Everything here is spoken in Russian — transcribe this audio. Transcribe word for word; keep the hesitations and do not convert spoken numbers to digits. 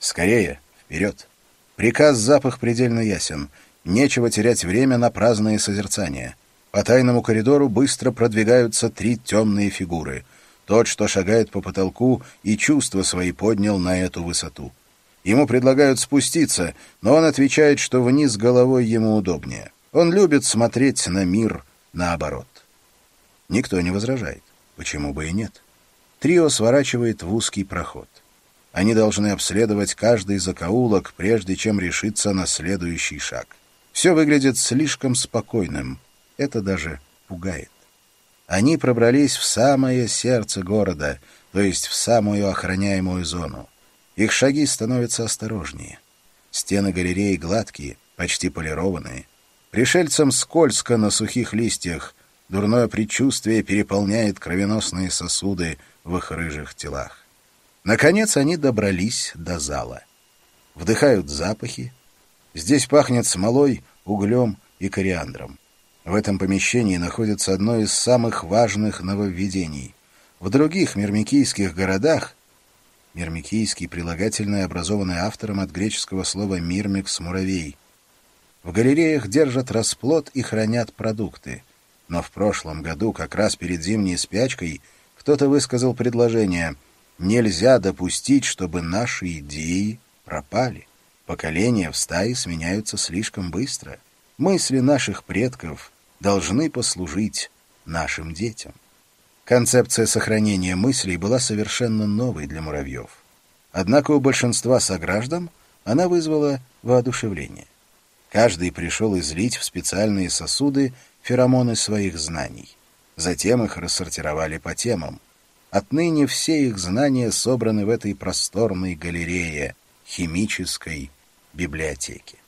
Скорее, вперед! Приказ-запах предельно ясен. Нечего терять время на праздные созерцания. По тайному коридору быстро продвигаются три темные фигуры. Тот, что шагает по потолку, и чувства свои поднял на эту высоту. Ему предлагают спуститься, но он отвечает, что вниз головой ему удобнее. Он любит смотреть на мир наоборот. Никто не возражает. Почему бы и нет? Трио сворачивает в узкий проход. Они должны обследовать каждый закоулок, прежде чем решиться на следующий шаг. Все выглядит слишком спокойным. Это даже пугает. Они пробрались в самое сердце города, то есть в самую охраняемую зону. Их шаги становятся осторожнее. Стены галереи гладкие, почти полированные. Пришельцам скользко на сухих листьях. Дурное предчувствие переполняет кровеносные сосуды в их рыжих телах. Наконец они добрались до зала. Вдыхают запахи. Здесь пахнет смолой, углем и кориандром. В этом помещении находится одно из самых важных нововведений. В других мирмикийских городах мирмикийский прилагательное, образованное автором от греческого слова «мирмикс» — муравей. В галереях держат расплод и хранят продукты. Но в прошлом году, как раз перед зимней спячкой, кто-то высказал предложение: нельзя допустить, чтобы наши идеи пропали. Поколения в стае сменяются слишком быстро. Мысли наших предков должны послужить нашим детям. Концепция сохранения мыслей была совершенно новой для муравьев. Однако у большинства сограждан она вызвала воодушевление. Каждый пришел излить в специальные сосуды феромоны своих знаний. Затем их рассортировали по темам. Отныне все их знания собраны в этой просторной галерее, химической библиотеке.